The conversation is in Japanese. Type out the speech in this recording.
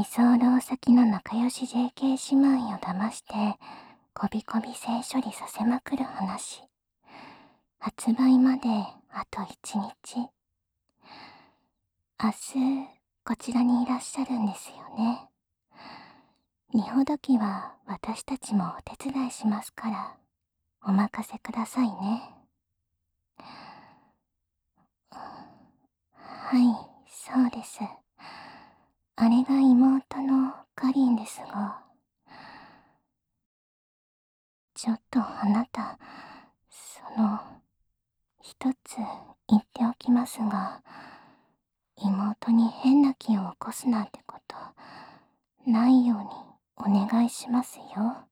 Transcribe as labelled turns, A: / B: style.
A: 居候先の仲良し JK 姉妹を騙して、こびこび性処理させまくる話。発売まであと1日。明日、こちらにいらっしゃるんですよね。荷ほどきは私たちもお手伝いしますから、お任せくださいね。はい、そうです。あれが妹のかりんですが。ちょっとあなた、一つ言っておきますが、妹に変な気を起こすなんてこと、ないようにお願いしますよ。